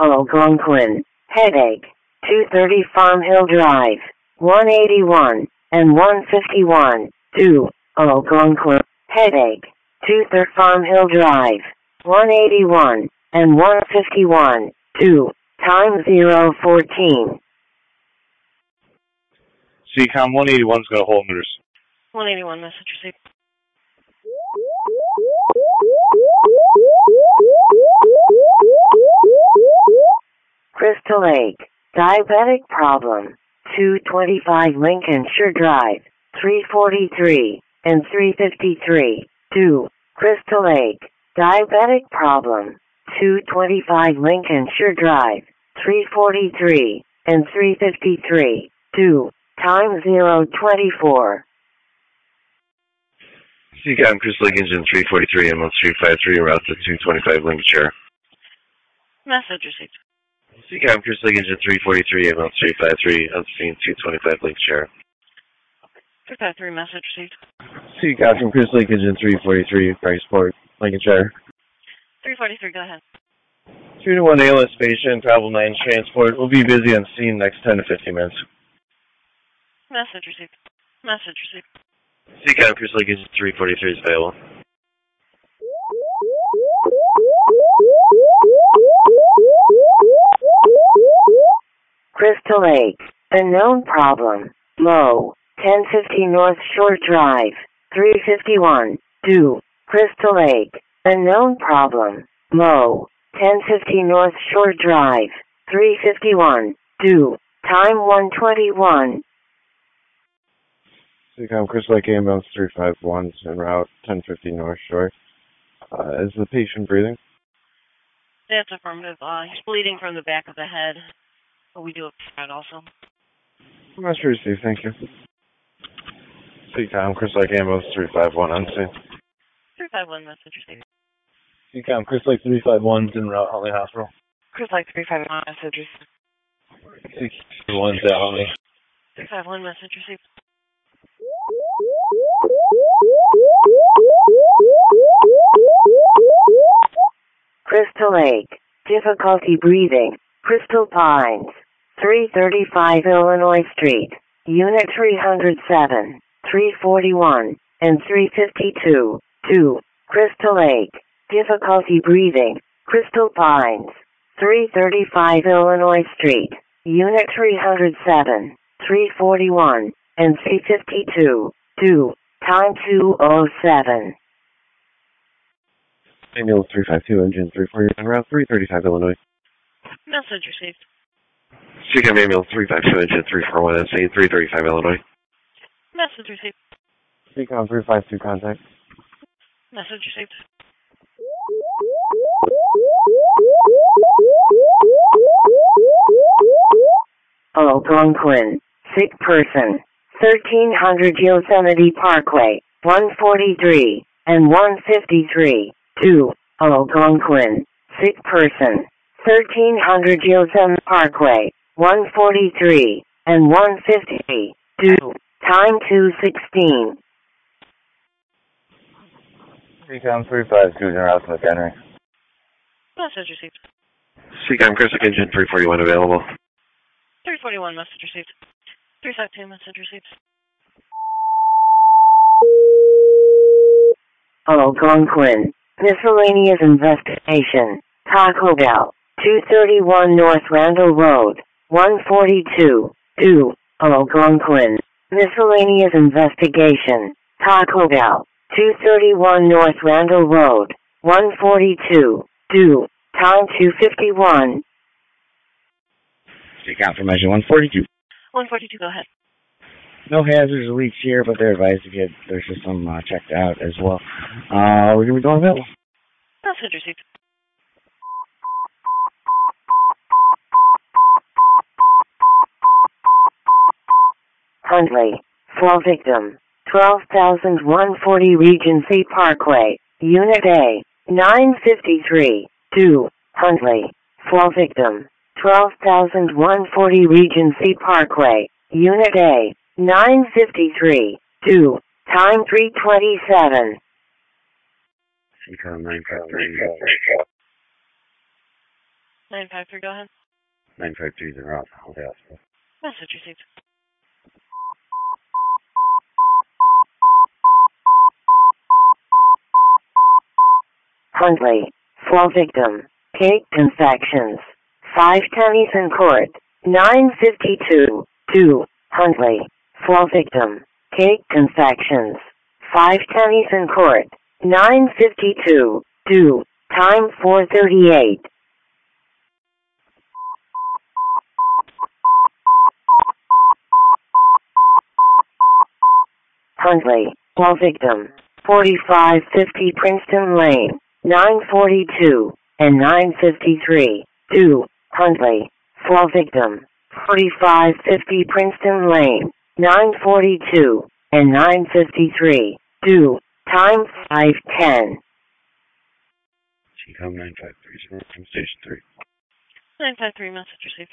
Algonquin, headache, 230 Farm Hill Drive, 181 and 151, 2, Algonquin, headache, 230 Farm Hill Drive, 181 and 151, 2, time 014. CCOM 181's got a hold meters. 181, message received. Crystal Lake, diabetic problem, 225 Lincolnshire Drive, 343 and 353, 2, Crystal Lake, diabetic problem, 225 Lincolnshire Drive, 343 and 353, 2, time 024. CCOM Crystal Lake Engine 343 and 1353 route to 225 Lincolnshire. Message received. CCOM Crystal Lake Engine 343 and 1353 on scene 225 Lincolnshire. 353, message received. CCOM from Crystal Lake Engine 343, Christport, Lincolnshire. 343, go ahead. 2 to 1 ALS patient, travel 9 transport. We'll be busy on scene next 10 to 15 minutes. Message received. Message received. CCOM Crystal Lake Engine 343 is available. Crystal Lake, unknown problem, low, 1050 North Shore Drive, 351, 2, Crystal Lake, unknown problem, low, 1050 North Shore Drive, 351, 2, time 121. CCOM Crystal Lake Ambulance 351 en route 1050 North Shore. Is the patient breathing? That's affirmative. He's bleeding from the back of the head. But we do have that also. Message received, thank you. CCOM Crystal Lake Ambulance 351 on scene. 351, message received. CCOM Crystal Lake 351's en route Huntley Hospital. Crystal Lake 351, message received. CCOM 1's at Huntley. 351, message received. Crystal Lake, difficulty breathing, Crystal Pines, 335 Illinois Street, Unit 307, 341, and 352, 2, Crystal Lake, difficulty breathing, Crystal Pines, 335 Illinois Street, Unit 307, 341, and 352, 2, time 207. Ambulance 352, engine 349, route 335 Illinois. Message received. CCOM Ambulance 352, engine 341 on scene 335 Illinois. Message received. CCOM 352, contact. Message received. Algonquin, sick person, 1300 Yosemite Parkway, 143 and 153, 2, Algonquin, sick person, 1300 Yosemite Parkway, 143 and 150, 2, time 216. CCOM 352, en route to McHenry. Message received. CCOM Crystal Lake Engine 341 available. 341, message received. 352, message received. Algonquin, miscellaneous investigation, Taco Bell, 231 North Randall Road, 142, 2, Algonquin, miscellaneous investigation, Taco Bell, 231 North Randall Road, 142, 2, time 251. Confirmation 142. 142, go ahead. No hazards or leaks here, but they're advised to get their system checked out as well. We're going to be going available. Message received. Huntley, fall victim, 12,140 Regency Parkway, Unit A, 953, 2, Huntley, fall victim, 12,140 Regency Parkway, Unit A, 953, 2, time 327. CCOM 953. 953, go ahead. 953 is en route to Huntley Hospital. Message received. Huntley. 4 victim. Cake confections. 5 pennies in court. 952. 2. Huntley. 4 victim. Cake confections. 5 pennies in court. 952. 2. Time 4:38. Huntley. 4 victim. 4550 Princeton Lane. 942 and 953. 2. Huntley. 4 victim. 4550 Princeton Lane. 942 and 953. 2. Time 5:10. CCOM 953 from Station 3. 953, message received.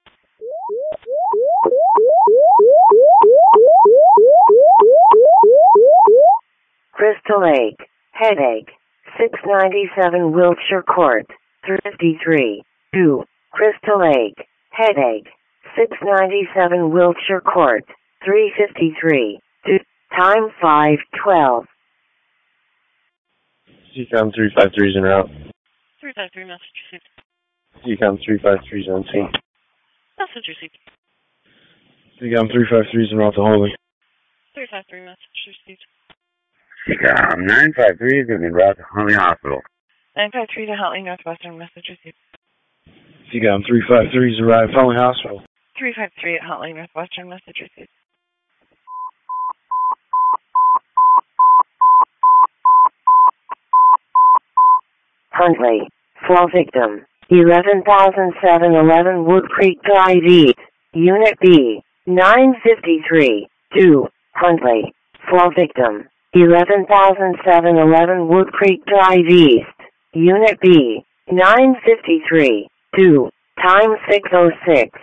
Crystal Lake. Headache. 697 Wiltshire Court. 353. 2. Crystal Lake. Headache. 697 Wiltshire Court. 353. 2. Time 5:12. CCOM 353 is en route. 353, message received. CCOM 353 is on scene. Message received. CCOM 353 is en route to Holy. 353, message received. CCOM 953 is going to be en route to Huntley Hospital. 953 to Huntley Northwestern, message received. CCOM 353 is arrived at Huntley Hospital. 353 at Huntley Northwestern, message received. Huntley. 4 victim. 11,711 Wood Creek Drive East. Unit B. 953. 2. Huntley. 4 victim. 11,711 Wood Creek Drive East. Unit B. 953. 2. Time 6:06.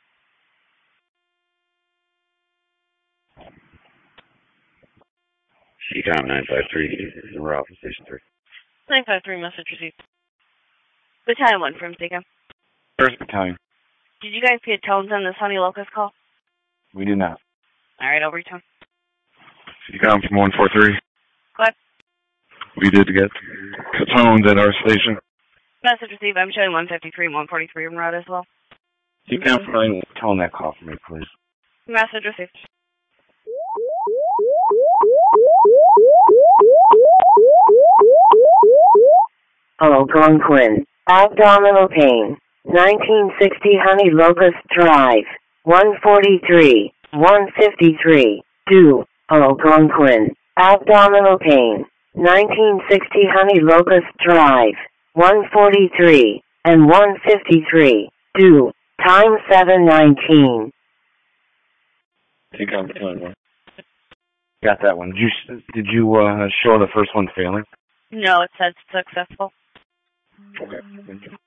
CCOM 953 is en route from Station 3. 953, message received. Battalion 1 from Seacom. First Battalion. Did you guys get tones on this Honey Locust call? We did not. Alright, I'll return. CCOM from 143. What? We did get tones at our station. Message received. I'm showing 153 and 143 en route as well. CCOM from 9. Tone that call for me, please. Message received. Algonquin. Abdominal pain. 1960 Honey Locust Drive. 143. 153. 2. Algonquin. Abdominal pain. 1960 Honey Locust Drive. 143 and 153. 2. Time 7:19. CCOM from 1. Got that one. Did you show the first one failing? No, it says successful. Okay. Thank you.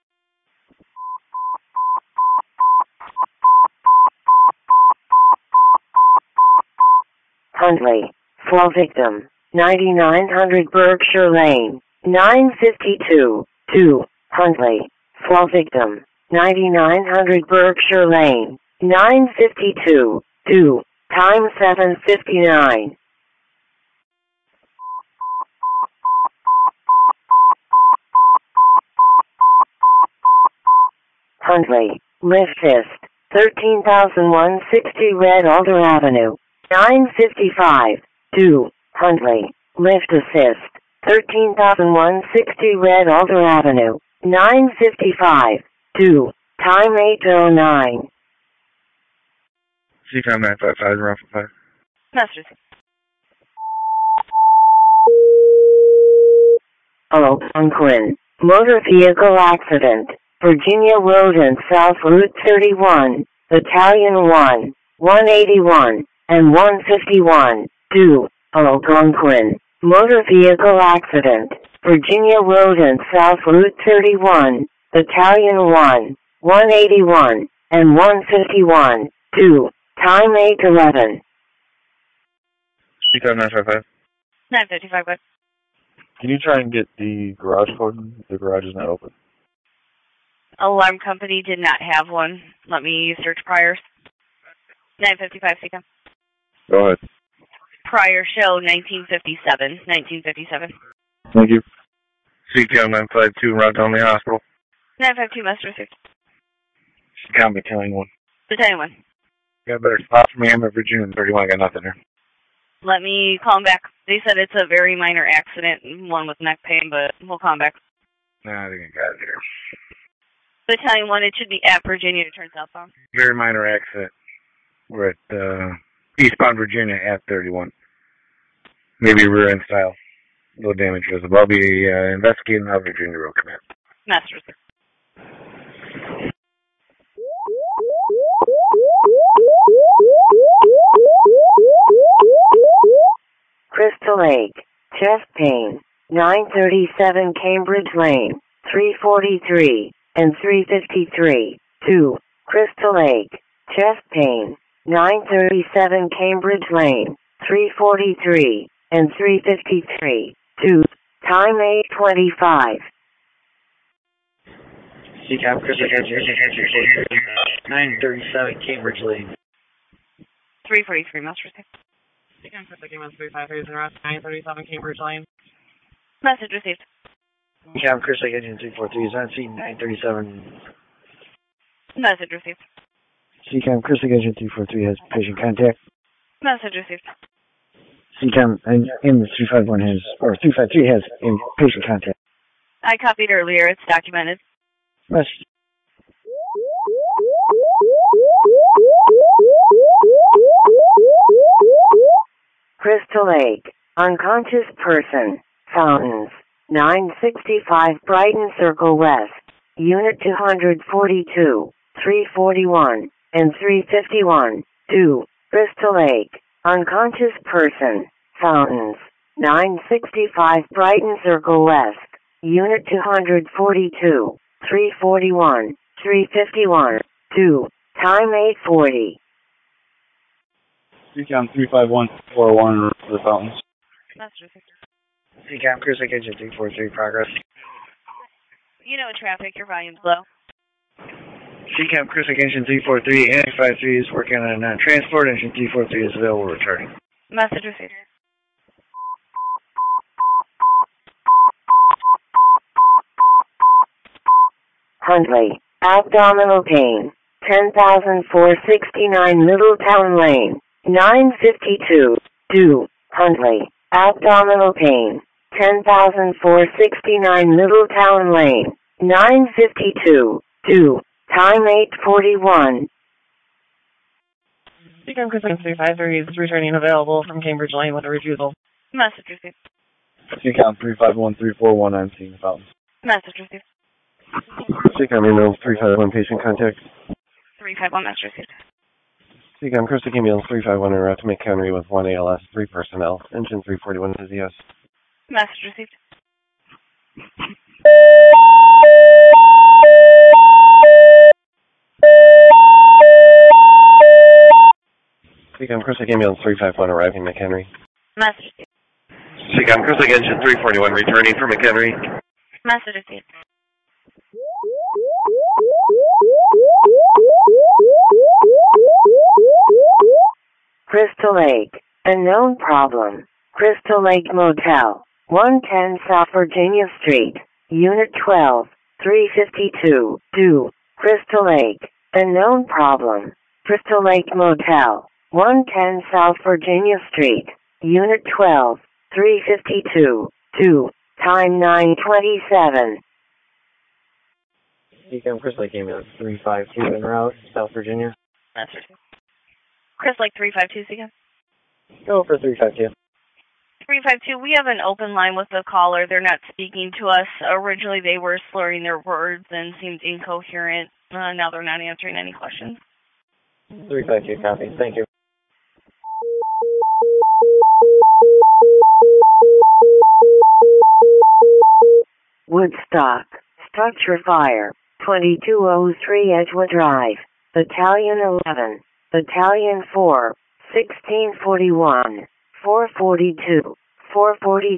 Huntley. 4 victim. 9900 Berkshire Lane. 952. 2. Huntley. 4 victim. 9900 Berkshire Lane. 952. 2. Time 7:59. Huntley. Lift Fist. 13,160 Red Alder Avenue. 955. 2. Huntley. Lift Assist. 13,160 Red Alder Avenue. 955. 2. Time 8:09. CCOM 955 route for 5. Message received. Algonquin. Motor vehicle accident. Virginia Road and South Route 31. Battalion 1. 181 and 151. 2. Algonquin. Motor vehicle accident. Virginia Road and South Route 31. Battalion 1. 181 and 151. 2. Time 8:11. CCOM 955. 955, what? Can you try and get the garage code? The garage is not open. Alarm company did not have one. Let me search priors. 955 CCAM. Go ahead. Prior show 1957. 1957. Thank you. CCAM 952, route down the hospital. 952 must receive. CCAM Battalion 1. Battalion 1. Got a better spot for me. I'm at Virginia 31. Got nothing there. Let me call him back. They said it's a very minor accident, one with neck pain, but we'll call him back. Nah, I think I got it here. Battalion 1, it should be at Virginia to turn southbound. Very minor accident. We're at eastbound Virginia at 31. Maybe rear end style. No damage visible. I'll be investigating out of Virginia Road Command. Masters. Crystal Lake, chest pain, 937 Cambridge Lane, 343 and 353. 2. Crystal Lake, chest pain, 937 Cambridge Lane, 343 and 353. 2. Time 8:25. CCAM, Crystal Lake, 937 Cambridge Lane. 343 Masters. CCAM, Crystal Lake, 353 937 Cambridge Lane. Message received. CCAM, Crystal Lake, Engine 343 is on scene 937. Message received. CCAM, Crystal Lake, Engine 343 has patient contact. Message received. CCAM, and the 351 has, or 353 has patient contact. I copied earlier. It's documented. Message. Crystal Lake, unconscious person, Fountains, 965 Brighton Circle West, Unit 242, 341, and 351. 2. Crystal Lake, unconscious person, Fountains, 965 Brighton Circle West, Unit 242, 341, 351. 2. Time 8:40. CCAM 35141 for the Fountains. Message received. CCAM, Crystal Lake, Engine 343, progress. You know traffic, your volume's low. CCAM, Crystal Lake, Engine 343, Anti-53 is working on transport. Engine 343 is available, returning. Message received. Huntley, abdominal pain, 10,469 Middletown Lane, 952. 2. Huntley, abdominal pain, 10,469 Middletown Lane, 952. 2. Time 8:41. CCAM, Crystal Lake, 353 is returning available from Cambridge Lane with a refusal. Message received. CCAM 3513419 on scene the Fountains. Message received. CCAM email 351 patient contact. 351 message received. CCAM Crystal Lake ambulance 351 en route to McHenry with 1 ALS, 3 personnel. Engine 341 is yes. Message received. CCAM Crystal Lake ambulance 351 arriving McHenry. Message received. CCAM Crystal Lake engine 341 returning from McHenry. Message received. Crystal Lake, unknown problem. Crystal Lake Motel, 110 South Virginia Street, Unit 12, 352. 2. Crystal Lake, unknown problem. Crystal Lake Motel, 110 South Virginia Street, Unit 12, 352. 2. Time 9:27. CCAM, Crystal Lake ambulance 352 en route, South Virginia. Message received. Chris, like 352 CCAM. Go for 352. 352, we have an open line with the caller. They're not speaking to us. Originally, they were slurring their words and seemed incoherent. Now they're not answering any questions. 352, copy. Thank you. Woodstock, structure fire, 2203 Edgewood Drive, Battalion 11, Battalion 4, 1641, 442,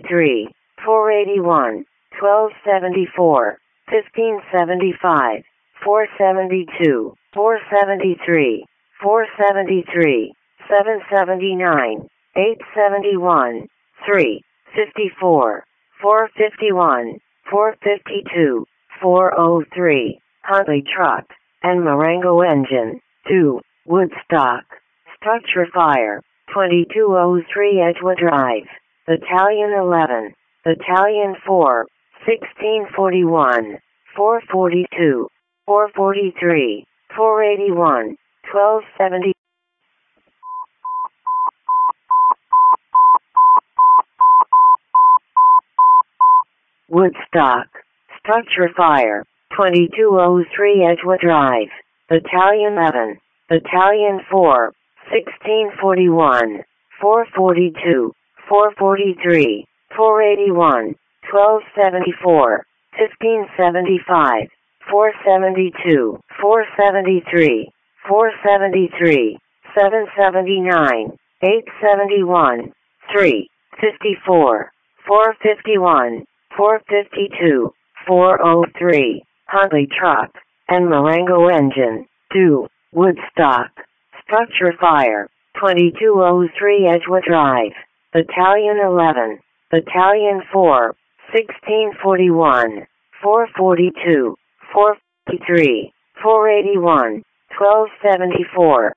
443, 481, 1274, 1575, 472, 473, 473, 779, 871, 354, 451, 452, 403, Huntley Truck, and Marengo Engine, 2, Woodstock. Structure fire, 2203 Edgewood Drive, Battalion 11, Battalion 4, 1641, 442, 443, 481, 1270. Woodstock. Structure fire, 2203 Edgewood Drive, Battalion 11, Battalion 4, 1641, 442, 443, 481, 1274, 1575, 472, 473, 473, 779, 871, 354, 451, 452, 403, Huntley Truck, and Marengo Engine, 2, Woodstock. Structure fire, 2203 Edgewood Drive, Battalion 11, Battalion 4, 1641, 442, 453, 481, 1274.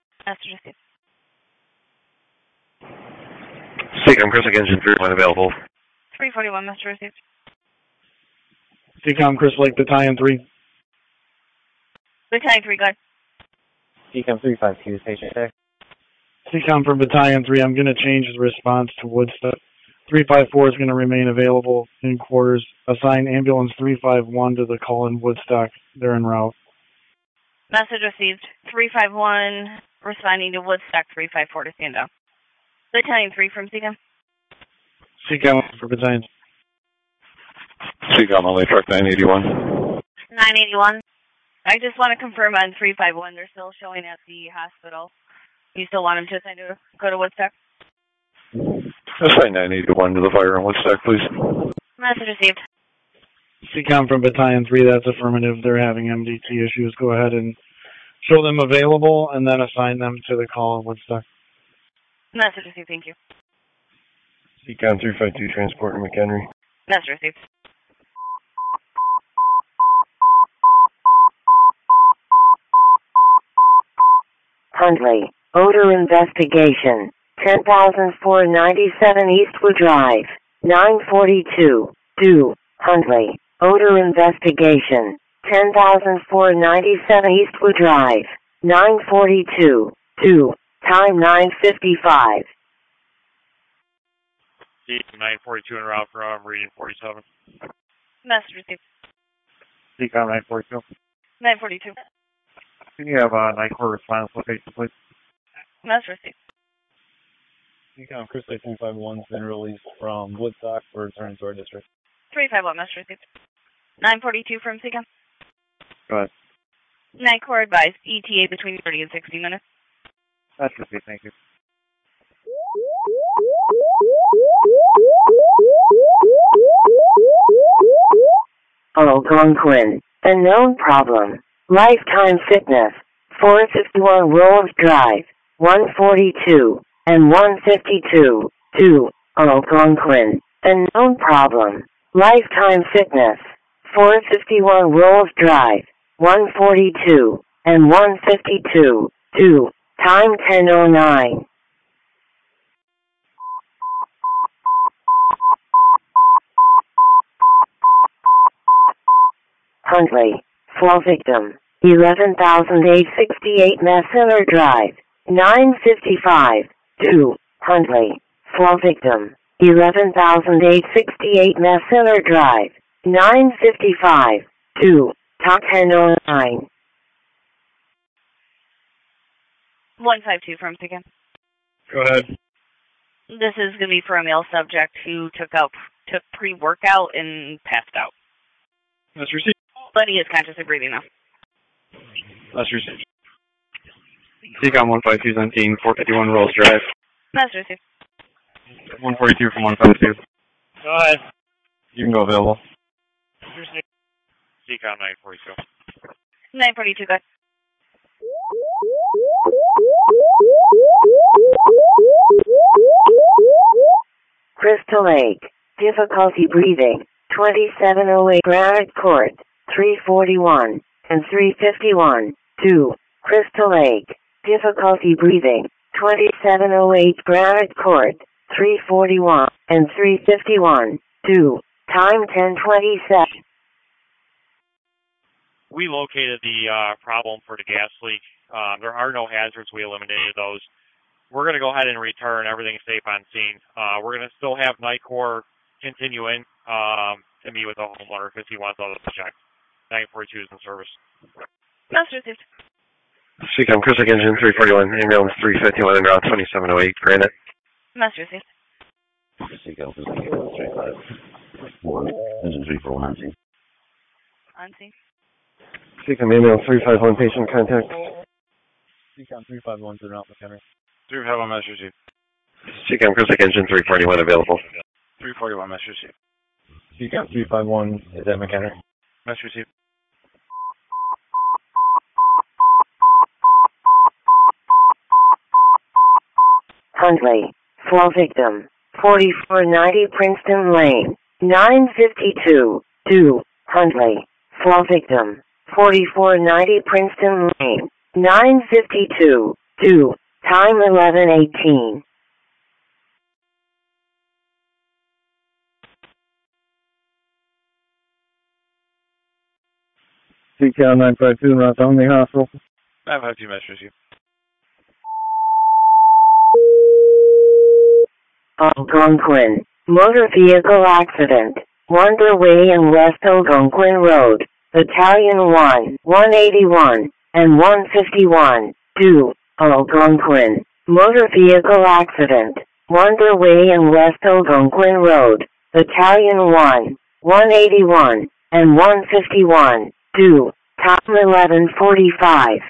Seacom, Chris Engine 31 available. 341, Mr. Received. Seacom, Chris Lake, Battalion 3. Battalion 3, go ahead. Seacom 352, Station 6. Seacom from Battalion 3, I'm going to change the response to Woodstock. 354 is going to remain available in quarters. Assign ambulance 351 to the call in Woodstock. They're en route. Message received. 351, responding to Woodstock 354 to stand down. Battalion 3 from Seacom. Seacom for Battalion. Seacom, only truck 981. 981. I just want to confirm on 351, they're still showing at the hospital. You still want them to assign to go to Woodstock? Assign 981 to the fire in Woodstock, please. Message received. Seacom from Battalion 3, that's affirmative. They're having MDT issues. Go ahead and show them available and then assign them to the call in Woodstock. Message received, thank you. Seacom 352, Transport in McHenry. Message received. Huntley, odor investigation, 10,497 Eastwood Drive, 942, 2, Huntley, odor investigation, 10,497 Eastwood Drive, 942, 2, time 9:55. 942 en route from reading 47. Message received. Seacom 942. 942. Can you have a night court response location, please? Message received. Seacom, Chris Lake 351 has been released from Woodstock for return to our district. 351, message received. 942 from Seacom. Go ahead. Night Corps advised ETA between 30 and 60 minutes. That's received, thank you. Algonquin, a known problem. Lifetime Fitness, 451 Rolls Drive, 142, and 152, 2, Algonquin, a known problem. Lifetime Fitness, 451 Rolls Drive, 142, and 152, 2, time 10:09. Huntley, fall victim, 11,868 Massiller Drive, 955, 2, Huntley, fall victim, 11,868 Massiller Drive, 955, 2, top 1009. 152 from Seacom. Go ahead. This is going to be for a male subject who took pre-workout and passed out. That's received. But he is conscious of breathing now. That's received. Seacom 152 17, 451 Rolls Drive. That's received. 142 from 152. Go ahead. You can go available. Seacom 942. 942, go ahead. Crystal Lake. Difficulty breathing. 2708 Granite Court. 341 and 351. 2. Crystal Lake. Difficulty breathing. 2708 Granite Court. 341 and 351. 2. Time 10:27. We located the problem for the gas leak. There are no hazards. We eliminated those. We're going to go ahead and return. Everything's safe on scene. We're going to still have NICOR continuing to meet with the homeowner because he wants all the check. 942 is in service. Message received. Seacom, Crystal Engine 341, ambulance 351 en route 2708, Granite. Message received. Seacom, Crystal Engine 351, engine 341 on scene. On scene. Seacom, ambulance 351, patient contact. Seacom 351 to the Mount McHenry. 351 message received. Seacom, Crystal Engine 341 available. 341 message received. Seacom 351 is at McHenry. Message received. Huntley. Fall victim. 4490 Princeton Lane. 952. 2. Huntley. Fall victim. 4490 Princeton Lane. 952. 2. Time 11:18. Seacom 952 route to Omni Hospital. 952 message received. Algonquin. Motor vehicle accident. Wonder Way and West Algonquin Road. Battalion 1, 181, and 151. 2. Algonquin. Motor vehicle accident. Wonder Way and West Algonquin Road. Battalion 1, 181, and 151. 2. Time 11:45.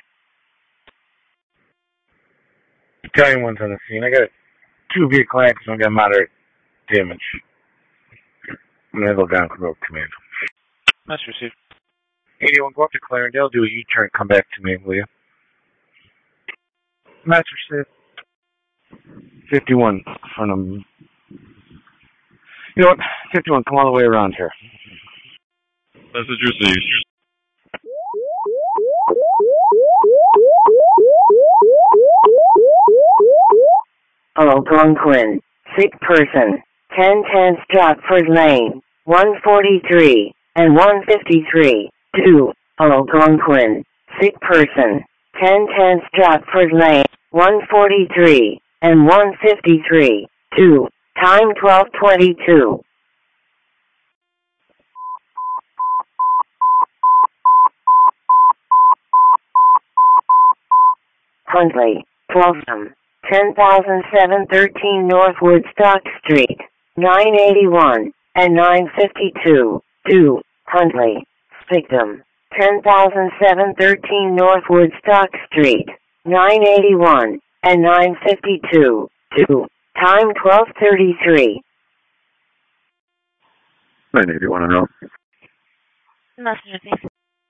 Battalion 1's on the scene. I got 2 vehicle accidents. I got moderate damage. I'm going to go down to Road Command. Message received. 81, go up to Clarendale, do a U-turn, come back to me, will you? Message received. 51, in front of me. You know what? 51, come all the way around here. Message received. Algonquin. Sick person. 1010 Stratford Lane. 143 and 153. 2. Algonquin. Sick person. 1010 Stratford Lane. 143 and 153. 2. Time 12:22. Huntley. Folsom. 10,713 North Woodstock Street. 981 and 952. 2. Huntley. Victim. 10,713 North Woodstock Street. 981 and 952. 2. Time 12:33. 981 en route. Message received.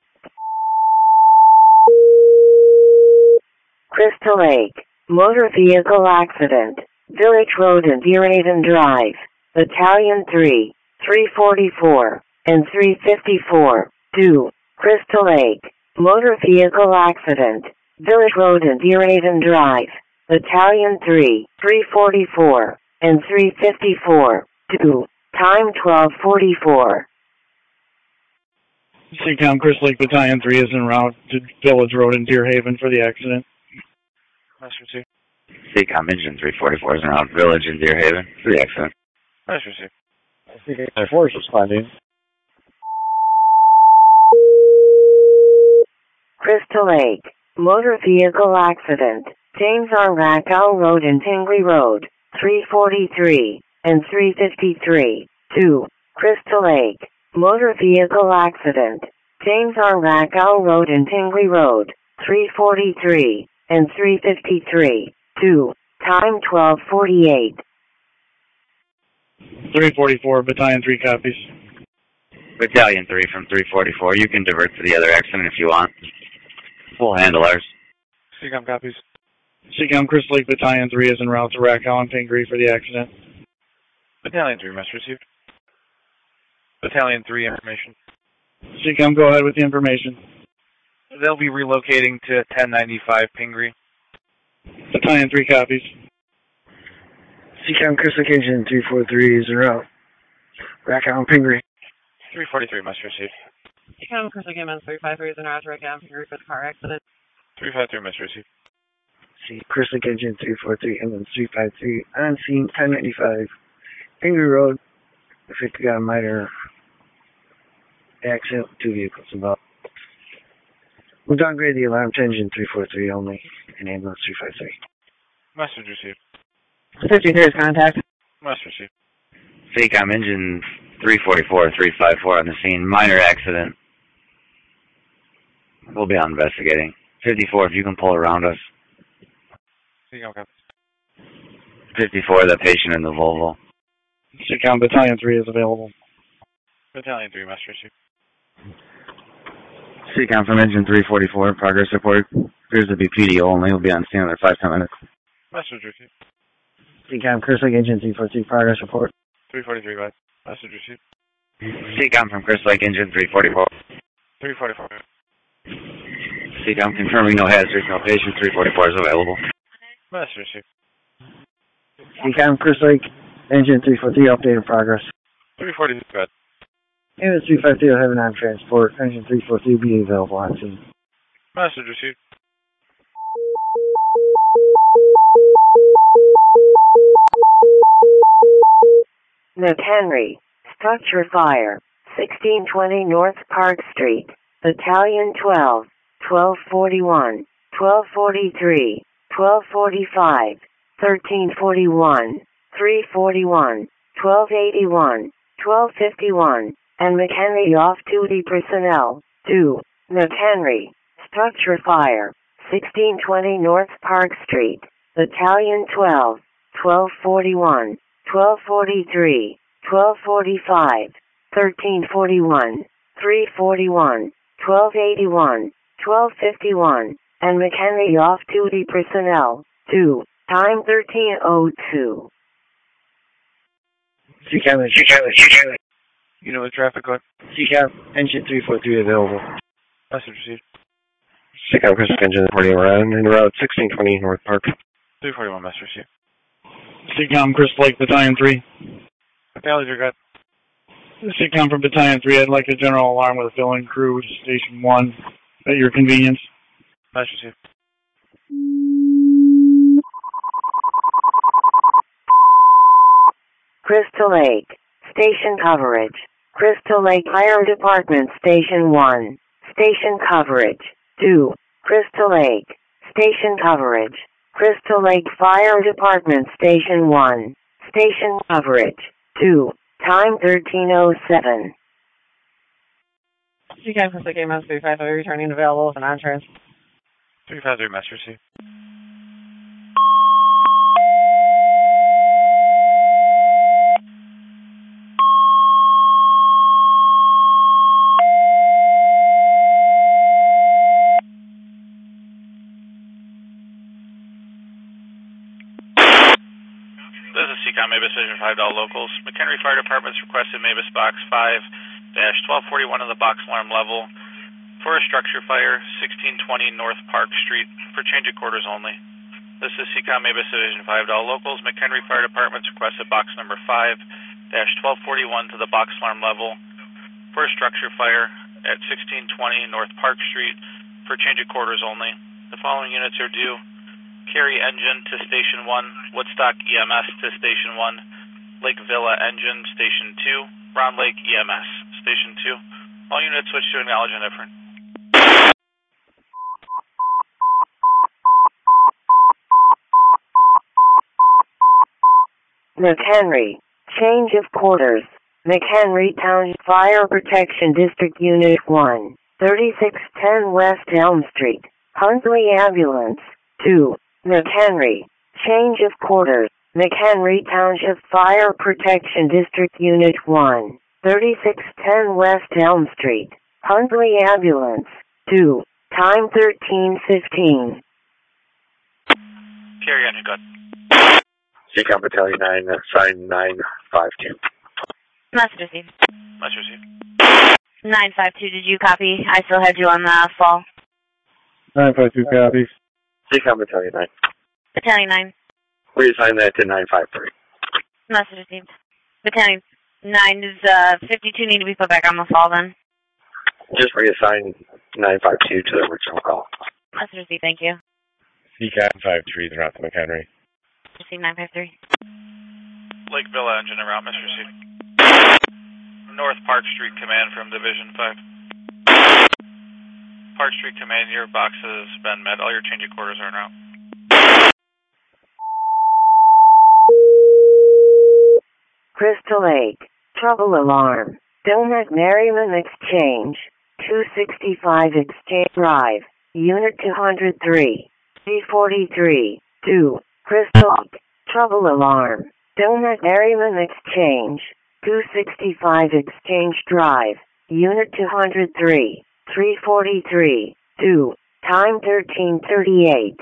Crystal Lake. Motor vehicle accident. Village Road and Deerhaven Drive. Battalion 3, 344, and 354. 2. Crystal Lake. Motor vehicle accident. Village Road and Deerhaven Drive. Battalion 3, 344, and 354. 2. Time 12:44. Seacom, Crystal Lake Battalion 3 is en route to Village Road in Deerhaven for the accident. Message received. Seacom Engine 344 is around Village in Deerhaven for the accident. Message received. Seacom 4 is responding. Crystal Lake. Motor vehicle accident. James R. Rackow Road and Tingley Road. 343 and 353. 2. Crystal Lake. Motor vehicle accident. James R. Rackow Road and Tingley Road. 343 and 353. 2. Time 12:48. 344, Battalion 3 copies. Battalion 3 from 344, you can divert to the other accident if you want. Full handlers. CECOM copies. CECOM Crystal Lake Battalion 3 is en route to Rack Island, Pingree for the accident. Battalion 3 must receive. Battalion 3 information. CECOM, go ahead with the information. They'll be relocating to 1095 Pingree. Battalion 3 copies. CECOM Crystal Lake Engine 343 is en route. Rack Island, Pingree. 343 must receive. CECOM Crystal Lake MS 353 is en route to Rack Island, Pingree for the car accident. 353 must receive. See Crystal Lake Engine 343 and then 353 on scene 1095 Pingree Road. The 50 got a minor accident with 2 vehicles involved. We'll downgrade the alarm to engine 343 only and ambulance 353. Message received. 53 is contact. Must receive. CECOM engine 344, 354 on the scene. Minor accident. We'll be on investigating. 54, if you can pull around us. CECOM copies. 54, the patient in the Volvo. CECOM Battalion 3 is available. Battalion 3 must receive. CECOM from engine 344, progress report. Appears to be PD only. We'll be on scene in 5-10 minutes. Message received. CECOM Crystal Lake Engine 343, progress report. 343 by. Message received. CECOM from Crystal Lake engine 344. 344. CECOM confirming no hazards, no patient. 344 is available. Message received. CECOM Crystal Lake Engine 343, updated progress. 340 is good. Ambulance 353 will have an on transport. Engine 343 will be available on scene. Message received. McHenry, structure fire, 1620 North Park Street, Battalion 12, 1241, 1243, 1245, 1341, 341, 1281, 1251, and McHenry off-duty personnel. 2. McHenry, structure fire, 1620 North Park Street, Battalion 12, 1241, 1243, 1245, 1341, 341, 1281, 1251, and McHenry off-duty personnel. 2. Time 13:02. CECOM, You know the traffic code? CECOM Engine 343 available. Message received. CECOM Crystal Lake Engine 41 en route 1620 North Park. 341 message received. CECOM Crystal Lake Battalion 3. Battalions are good. CECOM from Battalion 3, I'd like a general alarm with a filling crew to Station 1 at your convenience. Message received. Crystal Lake, station coverage. Crystal Lake Fire Department Station 1, station coverage. 2. Crystal Lake, station coverage. Crystal Lake Fire Department Station 1, station coverage. 2. Time 13:07. CECOM Crystal Lake MS 353 returning available with an on-trans. 353 message received. This is CECOM Mavis Vision 5 locals. McHenry Fire Department's requested Mavis Box 5-1241 of the box alarm level for a structure fire, 1620 North Park Street, for change of quarters only. This is CECOM Mavis Division 5 locals. McHenry Fire Department's requested box number 5-1241 to the box alarm level for a structure fire at 1620 North Park Street for change of quarters only. The following units are due: Cary Engine to Station 1, Woodstock EMS to Station 1, Lake Villa Engine Station 2, Round Lake EMS Station 2. All units switch to acknowledge and different. McHenry, change of quarters. McHenry Township Fire Protection District Unit 1, 3610 West Elm Street, Huntley Ambulance. 2. McHenry, change of quarters. McHenry Township Fire Protection District Unit 1, 3610 West Elm Street, Huntley Ambulance. 2. Time 13:15. Carry on, you got. Seacom Battalion 9, sign 952. Message received. Message received. 952, did you copy? I still had you on the fall. 952 copies. Seacom Battalion 9. Battalion 9. Reassign that to 953. Message received. Battalion 9, does 52 need to be put back on the fall then? Just reassign 952 to the original call. Message received, thank you. Seacom 53, they're out to McHenry. Received 953. Lake Villa engine en route, Mr. Received. North Park Street Command from Division 5. Park Street Command, your box has been met. All your change of quarters are en route. Crystal Lake. Trouble alarm. Donut Merriman Exchange. 265 Exchange Drive. Unit 203. C43. 2. Crystal Lake. Trouble alarm. Donut Merriman Exchange. 265 Exchange Drive. Unit 203. 343. 2. Time 13:38.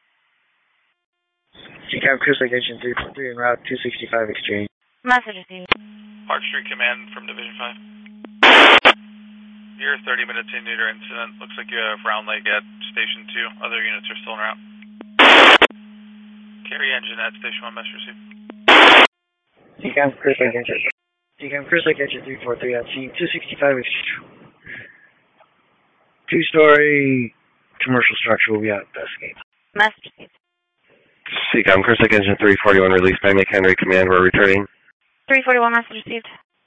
Seacom Crystal Lake Engine 343 en route 265 Exchange. Message received. Park Street Command from Division 5. You're 30 minutes into your incident. Looks like you have Round Lake at Station 2. Other units are still en route. Carry engine at Station 1, message received. Seacom Crystal Lake Engine. Seacom Crystal Lake Engine 343 at scene 265 Exchange. Two-story commercial structure will be out investigate. Message received. Seacom Crystal Lake Engine 341 released by McHenry Command. We're returning. 341, message received.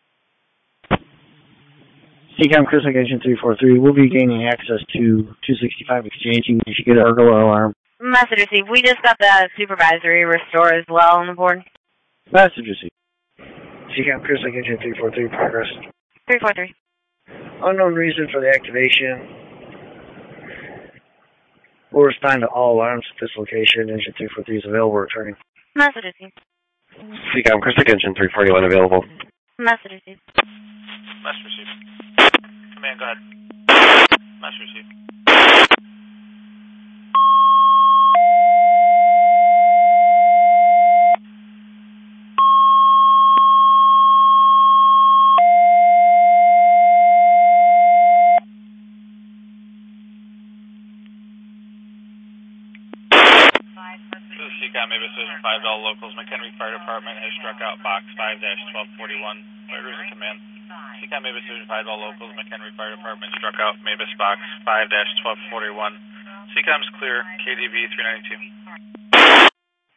Seacom Crystal Lake Engine 343 will be gaining access to 265 Exchange in case you get a burglar alarm. Message received. We just got the supervisory restore as well on the board. Message received. Seacom Crystal Lake Engine 343 progress. 343. Unknown reason for the activation. We'll respond to all alarms at this location. Engine 343 is available, returning. Message received. Seacom Crystal Lake Engine 341 available. Message received. Message received. Command, go ahead. Message received. Seacom Mavis Division 5 to all locals. McHenry Fire Department has struck out box 5-1241. Orders in command. Seacom Mavis Division 5 to all locals. McHenry Fire Department struck out Mavis box 5-1241. Seacom's clear. KDV 392.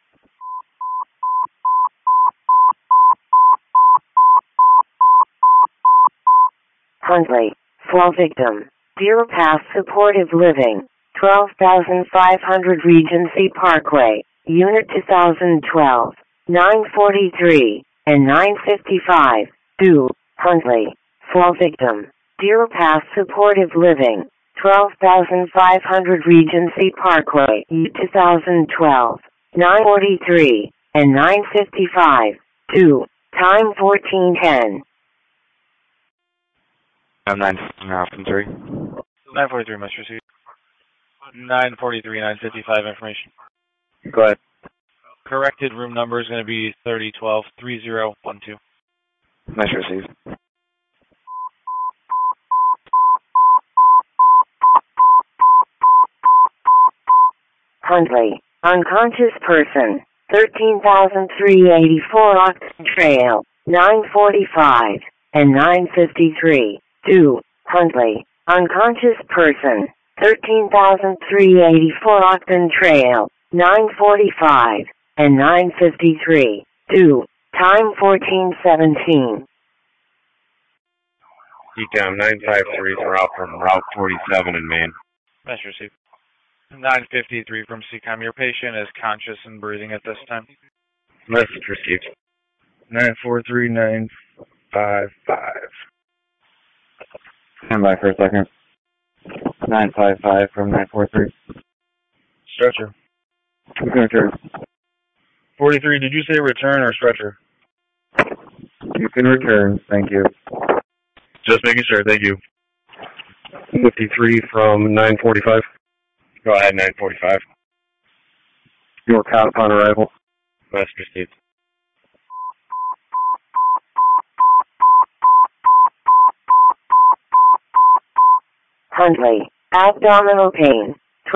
Huntley. Fall victim. Deer Pass Supportive Living. 12,500 Regency Parkway. Unit 2012, 943, and 955, 2, Huntley, fall victim, Deer Pass Supportive Living, 12,500 Regency Parkway, 2012, 943, and 955, 2, time 1410. I'm 953. 943, must receive. 943, 955 information. Go ahead. Corrected room number is going to be 3012-3012. Nice receive. Huntley, unconscious person, 13,384 Octon Trail, 945, and 953, 2, Huntley, unconscious person, 13,384 Octon Trail, 945, and 953, 2, time 1417. Seacom 953 is out from Route 47 in Maine. That's received. 953 from Seacom. Your patient is conscious and breathing at this time. Message received. 943-955. Stand by for a second. 955 from 943. Stretcher. Return. 43, did you say return or stretcher? You can return, thank you. Just making sure, thank you. 53 from 945. Go ahead, 945. York out upon arrival. West received. Huntley, abdominal pain,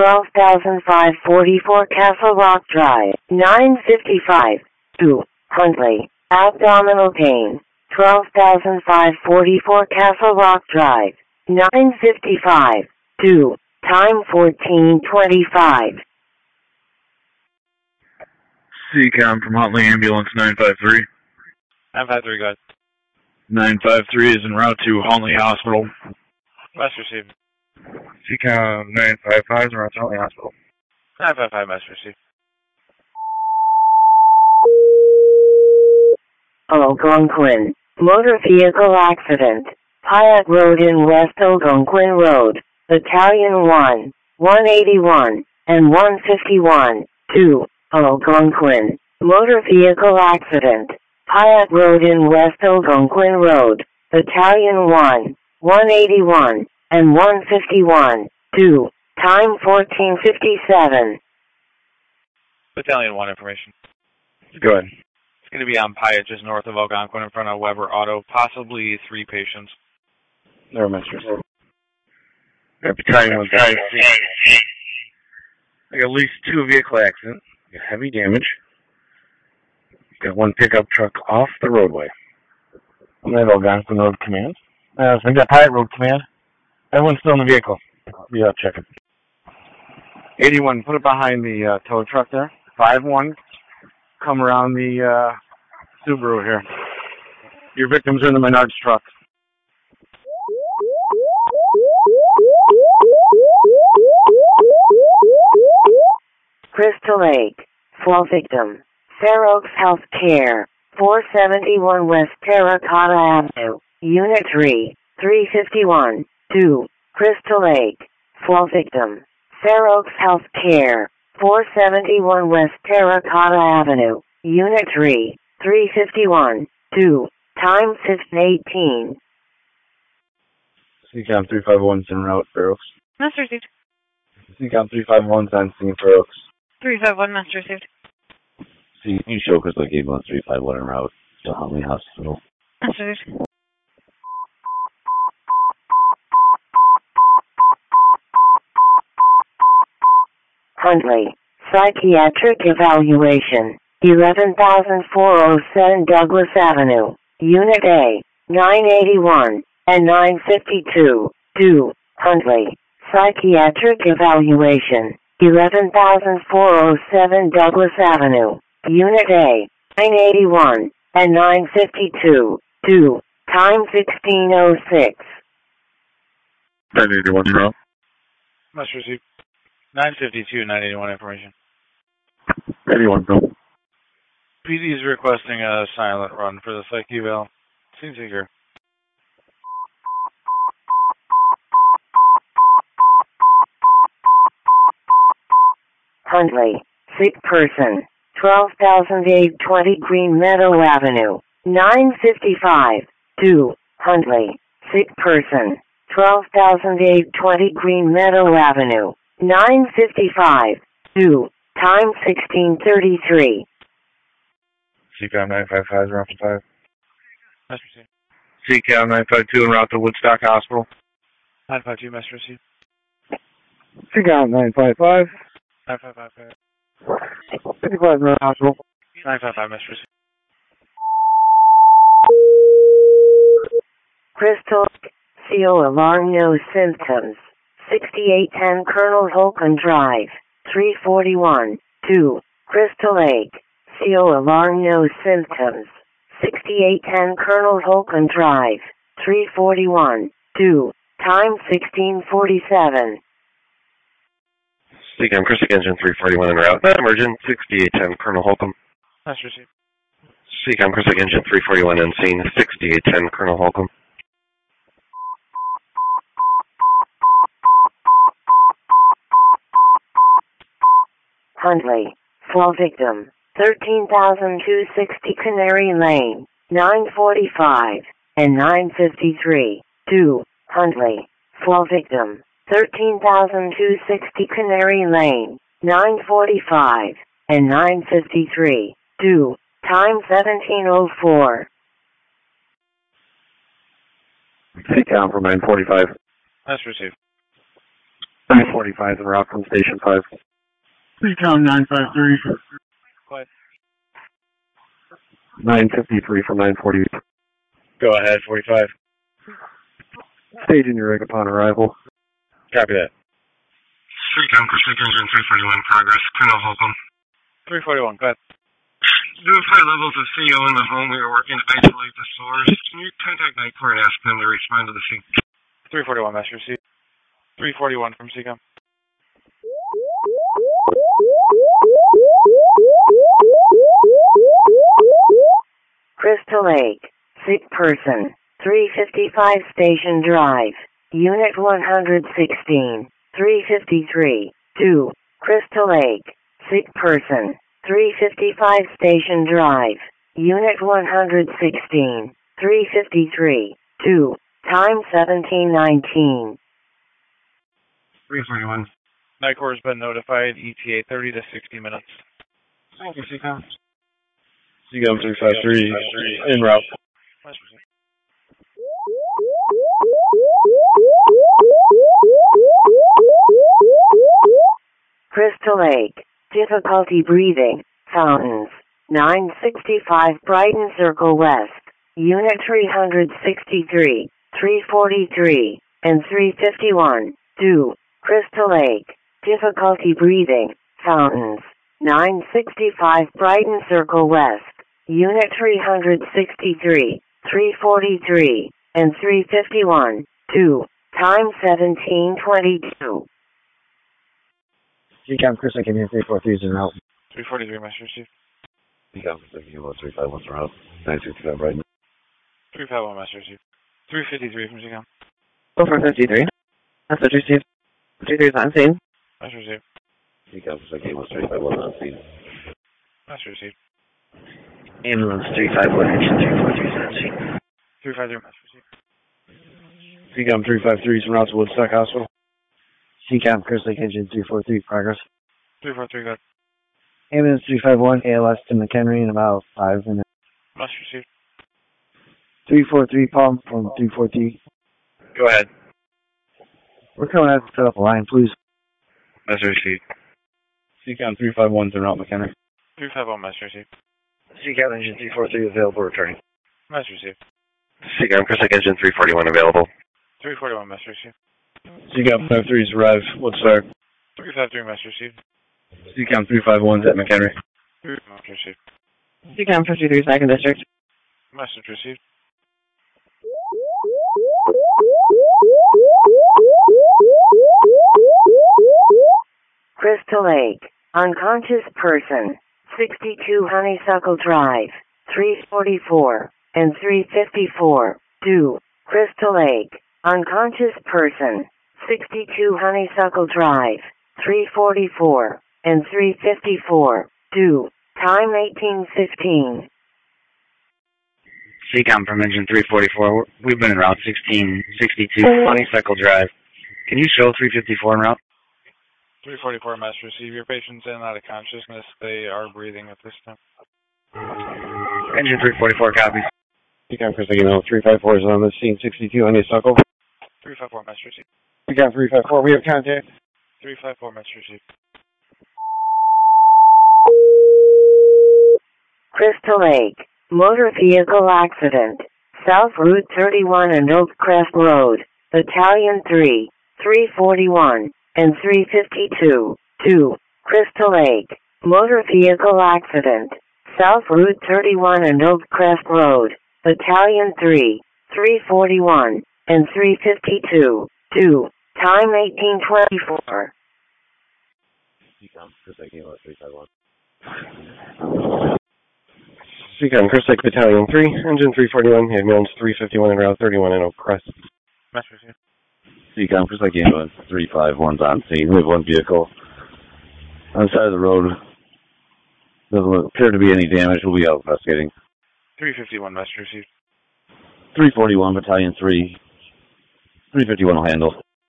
12,544 Castle Rock Drive, 955. 2. Huntley, abdominal pain, 12,544 Castle Rock Drive, 955. 2. Time 14:25. CCOM from Huntley Ambulance 953. 953, go ahead. 953 is en route to Huntley Hospital. West received. CCOM 955 is en route to Huntley Hospital. 955, West received. Algonquin, motor vehicle accident, Piatt Road in West Algonquin Road, Battalion 1, 181, and 151. 2. Algonquin, motor vehicle accident, Piatt Road in West Algonquin Road, Battalion 1, 181, and 151. 2. Time 14:57. Battalion 1 information. Go ahead. It's going to be on Piatt, just north of Algonquin, in front of Weber Auto, possibly 3 patients. There, Masters. Battalion 1. At least 2 vehicle accident. Heavy damage. Got 1 pickup truck off the roadway. We have Algonquin Road Command. So we got Piatt Road Command. Everyone's still in the vehicle. Yeah, checking. 81, put it behind the tow truck there. 5-1, come around the Subaru here. Your victims are in the Menards truck. Crystal Lake, fall victim, Fair Oaks Health Care, 471 West Terracotta Avenue, Unit 3, 351. 2. Crystal Lake, fall victim, Fair Oaks Health Care, 471 West Terracotta Avenue, Unit 3, 351. 2. Time 6:18. CCOM 351's en route, Fair Oaks. Master received. CCOM 351's on scene, Fair Oaks. 351, master received. See, you show Crystal Lake Ambulance 351 en route to Huntley Hospital. Master received. Huntley, psychiatric evaluation, 11,407 Douglas Avenue, Unit A, 981, and 952. 2. Huntley, psychiatric evaluation, 11,407 Douglas Avenue, Unit A, 981, and 952. 2. Time 16:06. 981 en route. Must receive. 952, 981 information. 81, go. PD is requesting a silent run for the psych eval. Seems eager. Huntley, sick person, 12,820 Green Meadow Avenue, 955. 2. Huntley, sick person, 12,820 Green Meadow Avenue, 955. 2. Time 16:33. CCOM 955 is en route to 5. Must receive. CCOM 952 en route to Woodstock Hospital. 952, must receive. CCOM 955. 955, 55 en route to hospital. 955, must receive. Crystal, CO alarm, no symptoms. 6810 Colonel Holcomb Drive, 341. 2. Crystal Lake, CO alarm, no symptoms. 6810 Colonel Holcomb Drive, 341. 2. Time 16:47. CCOM Crystal Engine 341 en route. Emergent 6810 Colonel Holcomb. Must receive. CCOM Crystal Engine 341 on scene 6810 Colonel Holcomb. Huntley, fall victim, 13,260 Canary Lane, 945, and 953. 2. Huntley, 4 victim, 13,260 Canary Lane, 945 and 953. 2. Time 1704. CCOM for 945. That's received. 945 en route from Station 5. CCOM 953. Quiet. 953 for 940. Go ahead, 45. Staging your rig upon arrival. Copy that. CCOM, Pacific Engine 341, progress. Colonel Holcomb. 341, go ahead. Due to high levels of CO in the home, we are working to isolate the source. Can you contact Night Court and ask them to respond to the scene? 341, Master C. 341 from CCOM. Crystal Lake, sick person, 355 Station Drive, Unit 116, 353. 2. Crystal Lake, sick person, 355 Station Drive, Unit 116, 353. 2. Time 1719. 341. NICOR has been notified. ETA 30 to 60 minutes. Thank you, CCOM. CCOM 353, en route. Crystal Lake, difficulty breathing, fountains, 965 Brighton Circle West, Unit 363, 343, and 351. 2. Crystal Lake, difficulty breathing, fountains, 965 Brighton Circle West, Unit 363, 343, and 351. 2. Time 1722. CCOM, Chris, I can hear 343 is en route. 343, Master Chief. CCOM, Pacific Engine 351 en route. 965 Brighton. 351, Master Chief. 353 from CCOM. 453. That's what you received. 53 is on scene. Master Chief. CCOM, Pacific Engine 351 on scene. Master Chief. Ambulance 351, engine 343 is on scene. 353, Master Chief. CCOM 353 is en route to Woodstock Hospital. CCOM, Chris Lake Engine 343, progress. 343, good. Ambulance 351, ALS to McHenry in about 5 minutes. Master Chief. 343, Palm from 343. Go ahead. We're coming out to set up a line, please. Master Chief. CCOM 351 is en route, McHenry. 351, Master Chief. CCOM Engine 343 available, returning. Master Chief. CCOM Chris Lake Engine 341 available. 341, Master Chief. CCOM 53 is arrived, Woodstock. 353, Master Chief. CCOM 351 is at McHenry. Master Chief. CCOM 53, 2nd District. Master Chief. Crystal Lake, unconscious person, 62 Honeysuckle Drive, 344 and 354. 2. Crystal Lake, unconscious person, 62 Honeysuckle Drive, 344 and 354. 2. Time 1815. CCOM from engine 344. We've been en route 1662 Honeysuckle Drive. Can you show 354 en route? 344, Master Chief. Your patient's in and out of consciousness. They are breathing at this time. Engine 344 copies. CCOM Chris Lake Engine 354 is on the scene. 62 Honeysuckle. 354, Master Chief. CCOM 354, we have contact. 354, Master Chief. Crystal Lake, motor vehicle accident, South Route 31 and Oakcrest Road, Battalion 3, 341 and 352. 2. Crystal Lake, motor vehicle accident, South Route 31 and Oakcrest Road, Battalion 3, 341 and 352. 2. Time 1824. CCOM Chris Lake Engine 351. CCOM Chris Lake Battalion 3, Engine 341, ambulance 351 en route 31 in Oakcrest. Master Chief. CCOM Chris Lake Engine 351's on scene. We have one vehicle on the side of the road. Doesn't appear to be any damage. We'll be out investigating. 351, Master Chief. 341 Battalion 3. 351 will handle.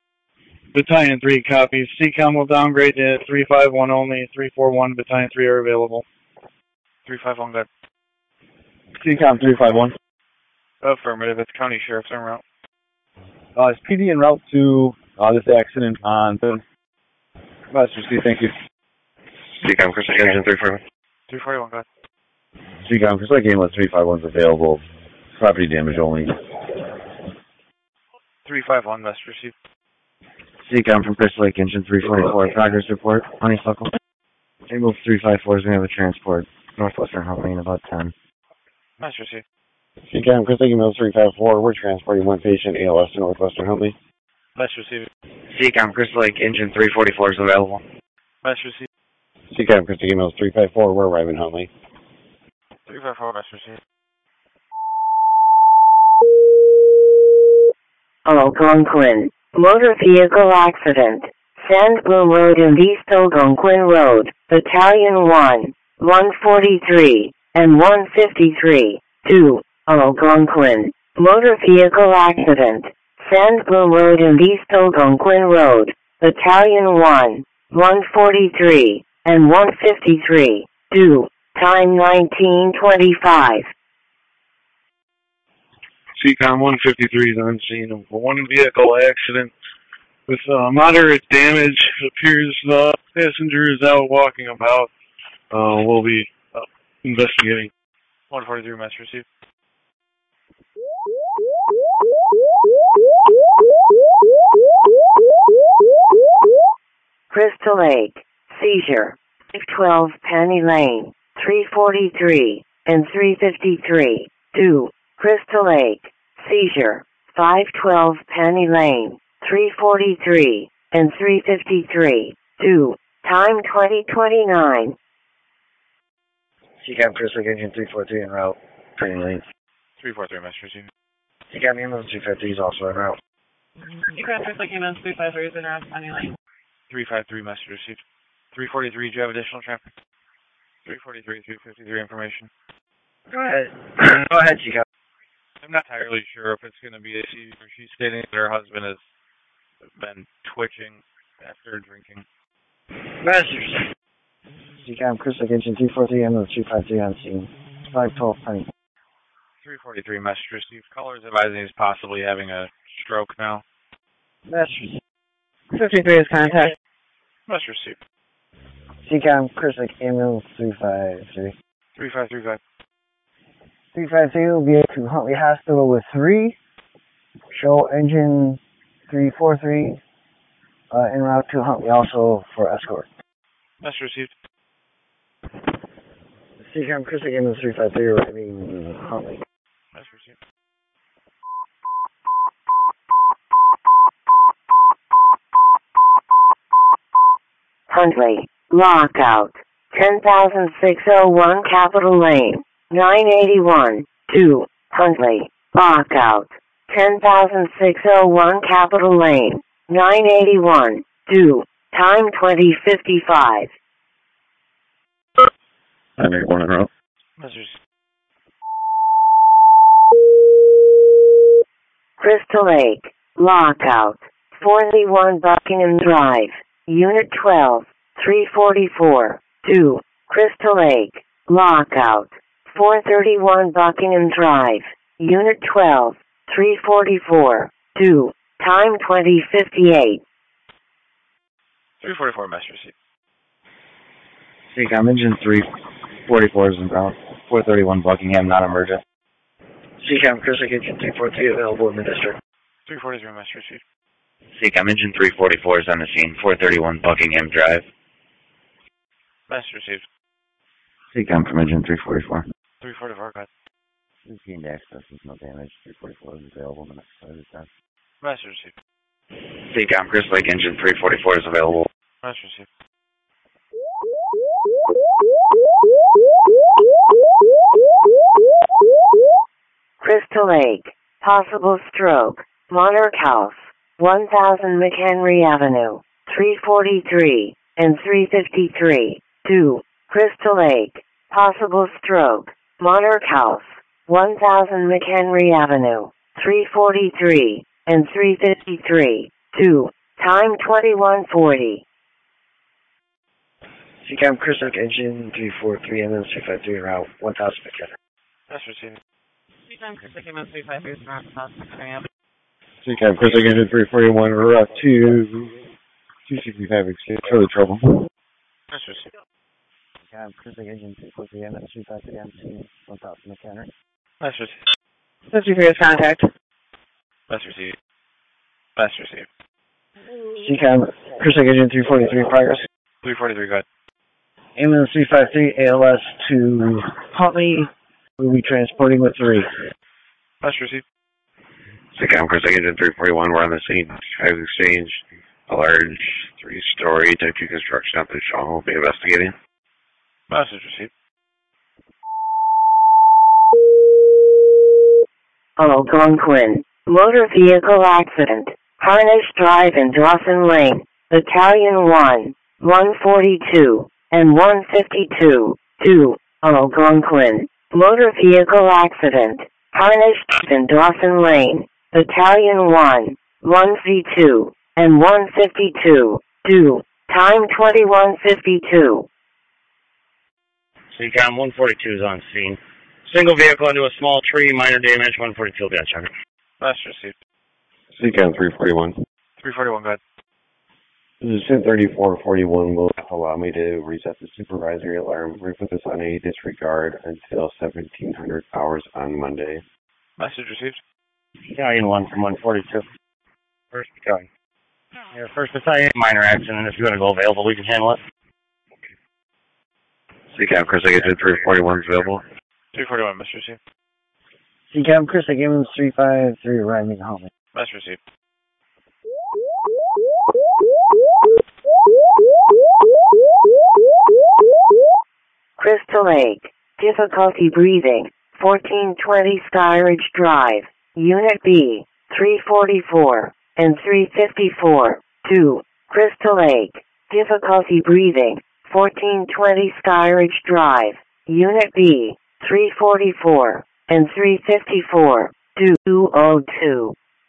Battalion 3 copies. CCOM will downgrade to 351 only. 341 Battalion 3 are available. 351, good. CCOM 351. Affirmative. It's County Sheriff's en route. Is PD en route to this accident on 3rd? Master C, thank you. CCOM, Chris Lake Engine 341. 341, go ahead. CCOM, Chris Lake Ambulance 351 is available. Property damage only. 351, message received. CCOM from Chris Lake Engine 344. Progress report. Honeysuckle. Ambulance 354 is going to have a transport. Northwestern Huntley in about 10. Message received. CCOM, Chris Lake Ambulance 354. We're transporting one patient, ALS, to Northwestern Huntley. Message received. CCOM, Chris Lake Engine 344 is available. Message received. CCOM, Chris Lake Ambulance 354. We're arriving Huntley. 354, message received. Algonquin. Motor vehicle accident. Sandbloom Road and East Algonquin Road. Battalion 1, 143, and 153. 2. Algonquin. Motor vehicle accident. Sandbloom Road and East Algonquin Road. Battalion 1, 143, and 153. 2. Time 1925. CCOM 153 is on scene of a one-vehicle accident with moderate damage. It appears the passenger is out walking about. We'll be investigating. 143, message received. Crystal Lake. Seizure. 12 Penny Lane. 343 and 353. 2. Crystal Lake. Seizure. 512 Penny Lane. 343 and 353. 2. Time 2029. CCOM, Chris Lake Engine 343 en route. Penny Lane. 343, message received. CCOM Ambulance 353 is also en route. CCOM, Chris Lake Ambulance 353 is en route, Penny Lane. 353, message received. 343, do you have additional traffic? 343, 353 information. Go ahead. Go ahead, CCOM. I'm not entirely sure if it's going to be a seizure. She's stating that her husband has been twitching after drinking. Message. CCOM, Chris Lake Engine 343, Ambulance 353 on scene. 512 Penny. 343, message received. Caller is advising he's possibly having a stroke now. Message. 53 is contact. Message received. CCOM, Chris Lake Ambulance 353. 3535. 353 will be to Huntley Hospital with 3. Show engine 343 en route to Huntley also for escort. Message received. CCOM, Chris Lake Ambulance 353 arriving in Huntley. Message received. Huntley. Lockout. 10,601 Capitol Lane. 981. 2. Huntley. Lockout. 10,601 Capitol Lane. 981. 2. Time 2055. I make one en route. Message. Crystal Lake. Lockout. 41 Buckingham Drive. Unit 12. 344. 2. Crystal Lake. Lockout. 431 Buckingham Drive. Unit 12. 344. 2. Time 2058. 344, message received. CCOM Engine 344 is en route. 431 Buckingham, not emergent. CCOM, Chris Lake Engine 343 available in the district. 343, message received. CCOM Engine 344 is on the scene. 431 Buckingham Drive. Message received. CCOM from Engine 344. 344, go ahead. We've gained access with no damage. 344 is available in the next 5 to 10. Message received. CCOM Chris Lake Engine 344 is available. Message received. Crystal Lake. Possible stroke. Monarch House. 1000 McHenry Avenue. 343 and 353. 2. Crystal Lake. Possible stroke. Monarch House. 1000 McHenry Avenue. 343 and 353. 2. Time 2140. CCAM Chris Lake Engine 343, ambulance 353, route 1000 McKenna. That's received. CCAM Chris Lake ambulance 353 is route 1000 CCAM Chris Lake Engine 341, route 265, exchange for the trouble. That's received. CCAM Chris Lake Engine 343, ambulance 353, MC 1000 McKenna. That's received. That's your previous contact. That's received. That's received. CCAM Chris Lake Engine 343, progress. 343, go ahead. Ambulance 353, ALS to Huntley. We'll be transporting with 3. That's received. SICOM Chris Lake Engine 341, we're on the scene. Drive exchange, a large 3-story type 2 construction up in Shaw. We'll be investigating. Message received. Algonquin. Motor vehicle accident. Harnish Drive in Dawson Lane. Battalion 1, 142, and 152. 2. Algonquin. Motor vehicle accident. Harnish Drive in Dawson Lane. Battalion 1, 132, and 152. 2. Time 2152. CCOM 142 is on scene. Single vehicle into a small tree, minor damage, 142 got checked. That's received. CCAM 341. 341, go ahead. This is 103441 will allow me to reset the supervisory alarm. We put this on a disregard until 1700 hours on Monday. Message received. Battalion 1 from 142. First battalion. Yeah, first battalion, minor accident. If you want to go available, we can handle it. SICOM Chris Lake Engine 341 is available. 341, message received. CCAM Chris Lake ambulance 353, arriving Huntley. Message received. Crystal Lake. Difficulty breathing. 1420 Skyridge Drive. Unit B. 344 and 354. 2. Crystal Lake. Difficulty breathing. 1420 Skyridge Drive. Unit B. 344 and 354. 202.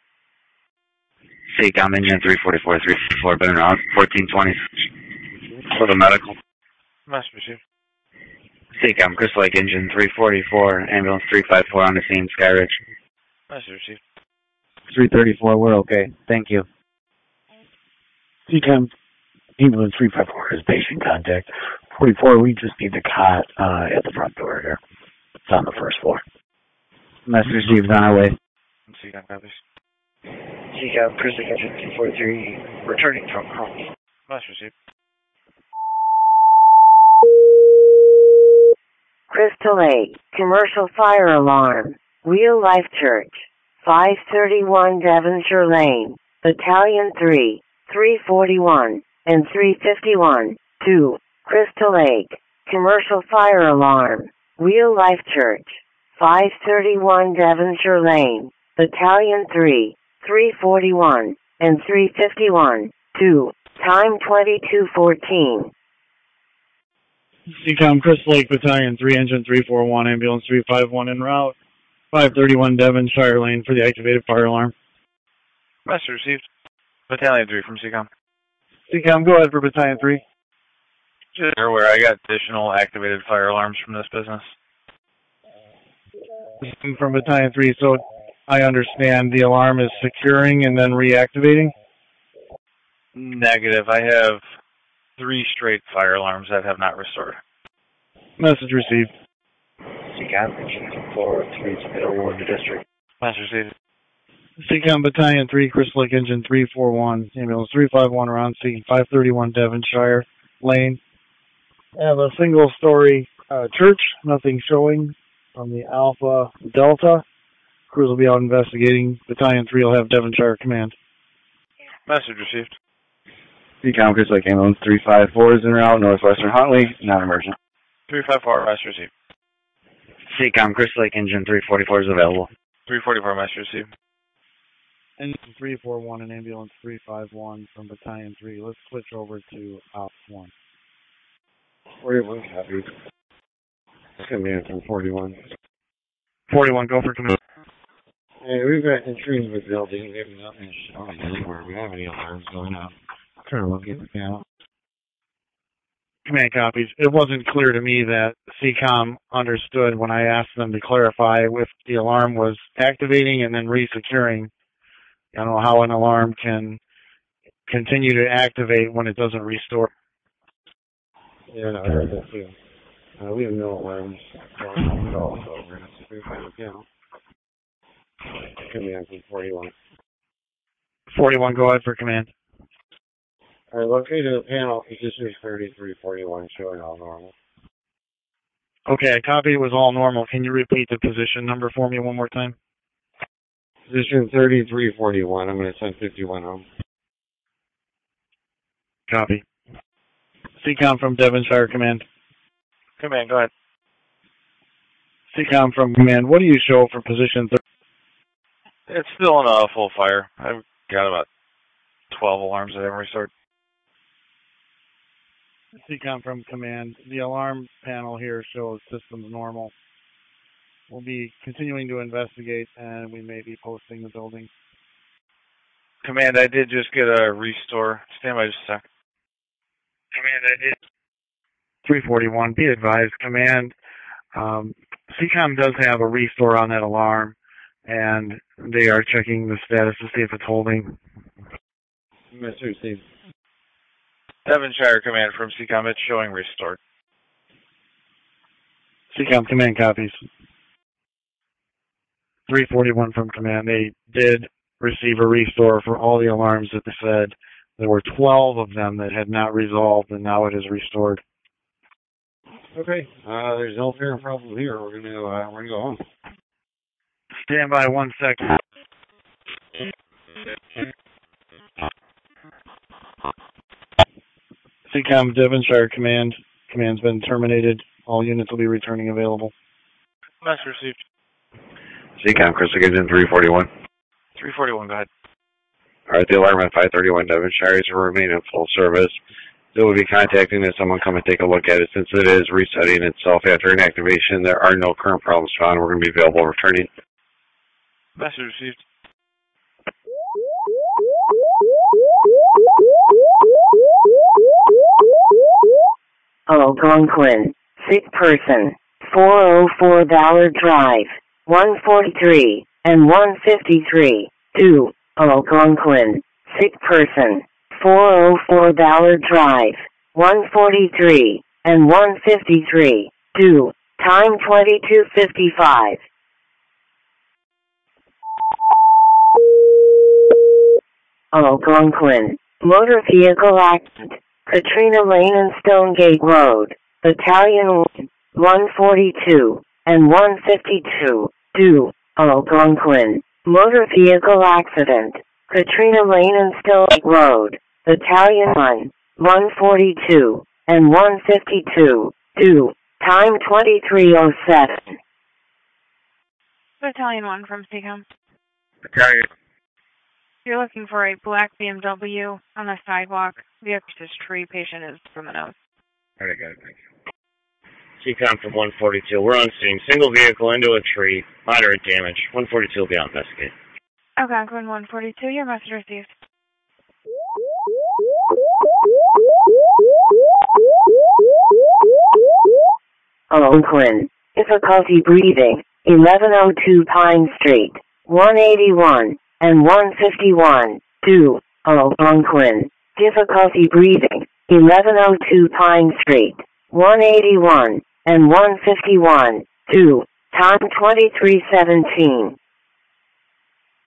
SICOM Engine 344, 354, been around 1420 for the medical. Message received. SICOM Crystal Lake Engine 344, ambulance 354 on the scene, Skyridge. Message received. 334, we're okay. Thank you. CCAM ambulance 354 is patient contact. 44, we just need the cot at the front door here. It's on the first floor. Message received on our way. CCAM copies. CCAM Chris Lake Engine 343, returning from Huntley. Message received. Crystal Lake. Commercial fire alarm. Real Life Church. 531 Devonshire Lane. Battalion 3, 341, and 351. 2. Crystal Lake. Commercial fire alarm. Real Life Church. 531 Devonshire Lane. Battalion 3, 341, and 351. 2. Time 2214. CCOM Crystal Lake Battalion 3, Engine 341, Ambulance 351 en route. 531 Devonshire Lane for the activated fire alarm. Message received. Battalion 3 from CCOM. CCOM, go ahead for Battalion 3. Just aware, I got additional activated fire alarms from this business. From Battalion 3, so I understand the alarm is securing and then reactivating? Negative. I have 3 straight fire alarms that have not restored. Message received. CCAM Engine 403 to Warden District. Message received. CCOM Battalion 3, Crystal Lake Engine 341, Ambulance 351 around scene, 531 Devonshire Lane. I have a single-story church, nothing showing from the Alpha Delta. Crews will be out investigating. Battalion 3 will have Devonshire command. Message received. CCOM Crystal Lake Ambulance 354 is en route, northwestern Huntley, non-emergent. 354, message received. SICOM Crystal Lake Engine 344 is available. 344, message received. Engine 341 and Ambulance 351 from Battalion 3. Let's switch over to Op 1. 41 copies. It's going to be from 41. 41, go for command. Hey, we've got intrusion with building. We have nothing showing anywhere. We have any alarms going on. I'm trying to look at the panel. Command copies. It wasn't clear to me that CCOM understood when I asked them to clarify if the alarm was activating and then resecuring. I don't know how an alarm can continue to activate when it doesn't restore. Yeah, no, I heard that too. We have no alarms going on at all, so we're going to have to find the panel. Command from 41. 41, go ahead for command. All right, located the panel, position 3341, showing all normal. Okay, I copy it was all normal. Can you repeat the position number for me one more time? Position 3341. I'm going to send 51 home. Copy. CCOM from Devonshire Command. Command, go ahead. CCOM from Command, what do you show for position 30? It's still in a full fire. I've got about 12 alarms that haven't restored. CCOM from Command, the alarm panel here shows systems normal. We'll be continuing to investigate, and we may be posting the building. Command, I did just get a restore. Stand by just a sec. Command, I did. 341, be advised, Command, CCOM does have a restore on that alarm, and they are checking the status to see if it's holding. Mr. Steve. Devonshire Command from CCOM, it's showing restored. CCOM Command copies. 341 from Command, they did receive a restore for all the alarms that they said. There were 12 of them that had not resolved, and now it is restored. Okay, there's no fair problem here. We're gonna go home. Stand by 1 second. CCOM Devonshire Command. Command's been terminated. All units will be returning available. Message received. CCOM, Crystal Gibson, 341. 341, go ahead. All right, the alarm at 531 Devonshire is to remain in full service. They will be contacting if someone come and take a look at it. Since it is resetting itself after an activation, there are no current problems found. We're going to be available returning. Message received. Algonquin, sick person, 404 Ballard Drive, 143 and 153, 2, Algonquin, sick person, 404 Ballard Drive, 143 and 153, 2, time 22:55. Algonquin, motor vehicle accident, Katrina Lane and Stonegate Road, Battalion 142 and 152, 2, Algonquin, motor vehicle accident, Katrina Lane and Stonegate Road, Battalion 142 and 152, 2, time 23:07. Battalion 1 from CCOM. Battalion. You're looking for a black BMW on the sidewalk. The this tree patient is from the nose. All right, got it. Thank you. CCOM from 142. We're on scene. Single vehicle into a tree. Moderate damage. 142 will be out investigate. Algonquin 142, your message received. Algonquin, difficulty breathing, 1102 Pine Street, 181 and 151, 2, Algonquin, difficulty breathing, 1102 Pine Street, 181 and 151, 2, time 23:17.